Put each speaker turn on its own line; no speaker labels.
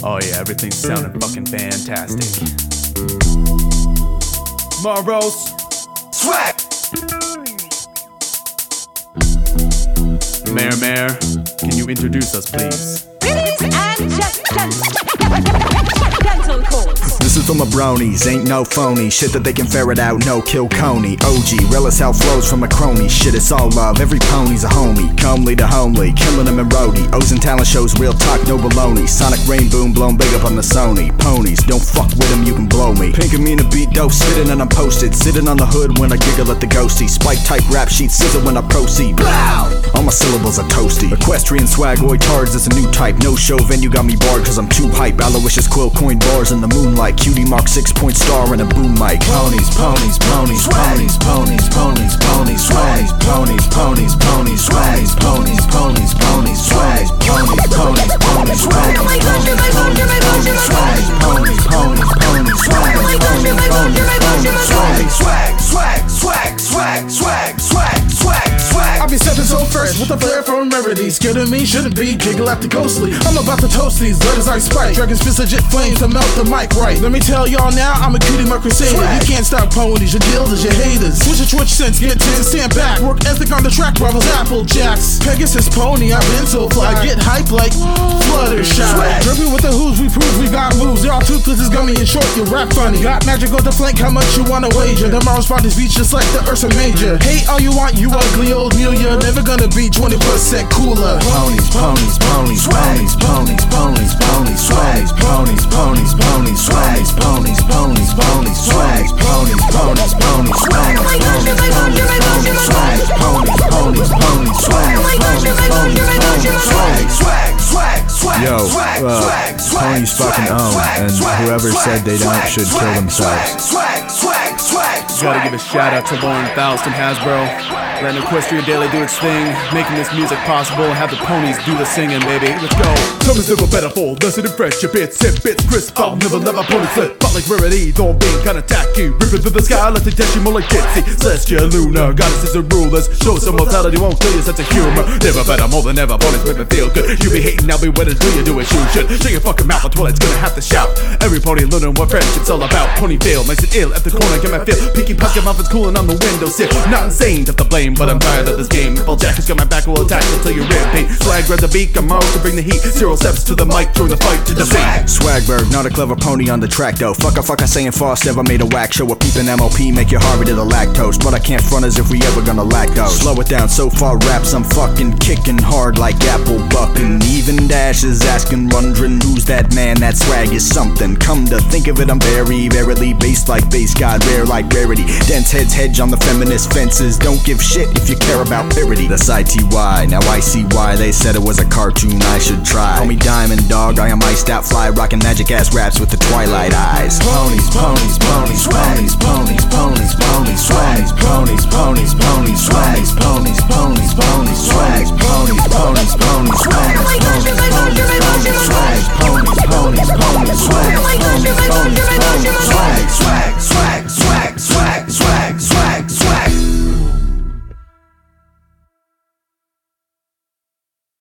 Oh yeah, everything's sounding fucking fantastic. Maros Swag. Mayor, can you introduce us, please?
Ladies and gentle chords.
This is for my bronies, ain't no phony shit that they can ferret out, no kill Coney. OG, real as how flows from a crony. Shit, it's all love, every pony's a homie. Comely to homely, killing them in roadie. O's and talent shows, real talk, no baloney. Sonic rain boom, blown big up on the Sony. Ponies, don't fuck with them, you can blow me. Pink and me in a beat dope, spitting and I'm posted. Sitting on the hood when I giggle at the ghosty. Spike type rap sheet, sizzle when I proceed. Blow! All my syllables are toasty. Equestrian swagoid charged as a new type. No show venue got me barred cause I'm too hype. Aloysius quill coin bars in the moonlight. Cutie mark 6-point star and a boom mic. Ponies, ponies, ponies, ponies, ponies, ponies, ponies, swags, ponies, ponies, ponies, swags, ponies, ponies, ponies, swags, ponies, ponies, ponies, swags, ponies, ponies, swags, ponies, ponies, ponies, swags, ponies, ponies, ponies, swag, swag, swag, swag, swag, swag, swag, swag.
I be stepping so fresh with a flair from rarity. Scared of me, shouldn't be, giggle at the ghostly. I'm about to toast these letters I spike. Dragon's fist legit flames to melt the mic right. Let me tell y'all now, I'm a cutie mark crusader. You can't stop ponies, your guilders, your haters. Switch your twitch sense, get 10, stand back. Work ethic on the track, rivals Apple Jacks. Pegasus pony, I've been so fly. Get hype like Fluttershy. Dripping with the who's, we prove we got moves. Y'all toothless is gummy and short, you rap funny. Got magic on the flank, how much you wanna wager? Tomorrow's spot is beach just like the Ursa Major. Hate all you want, you ugly old mule. You're never gonna be 20% cooler.
Ponies, ponies, ponies, ponies, ponies, ponies, ponies, swags, ponies, ponies, ponies, swags, ponies, ponies, ponies, swags, ponies, ponies, ponies, swags, ponies, ponies, ponies, swags, ponies, ponies, ponies, swags, ponies, ponies, ponies, swags, swag, swag, swag. Yo, ponies fucking own, and whoever said they don't should kill themselves.
Swag, swag, swag. Gotta give a shout out to Lauren Faust and Hasbro. Letting Equestria Daily do its thing, making this music possible. Have the ponies do the singing, baby. Let's go. Coming to a better fold, lesson and fresh. Your bits, hit bits, crisp. I'll never let my pony slip. But like rarity, don't be kinda tacky. Ripping through the sky, let's take you more like Ditsy. Celestia, Luna, goddesses and rulers. Show some mortality, won't kill your sense of humor. Never better, more than ever. Ponies make me feel good. You be hating, I'll be winning. Do you do it? You should. Shut your fucking mouth, that's what it's gonna have to shout. Every pony learning what friendship's all about. Pony fail, makes it ill at the corner, get my feel. Pinky pumpkin mouth is cooling on the windowsill. Not insane to the blame, but I'm tired of this game. Full jackets got my back, will attack until you're rib pain. Swag, grab the beak, I'm out to bring the heat. 0 steps to the mic, join the fight to defeat.
Swagberg, not a clever pony on the track though. Fuck a saying Frost never made a whack show. A peeping MOP, make you hard to the lactose. But I can't front as if we ever gonna lack those. Slow it down, so far raps, I'm fucking kicking hard like apple bucking. Even Dash is asking, wondering who's that man, that swag is something. Come to think of it, I'm very, verily based like base god, rare like rarity. Dense heads hedge on the feminist fences. Don't give shit if you care about parody. That's ITY, now I see why they said it was a cartoon I should try. Call me Diamond Dog, I am iced out fly, rocking magic ass raps with the twilight eyes.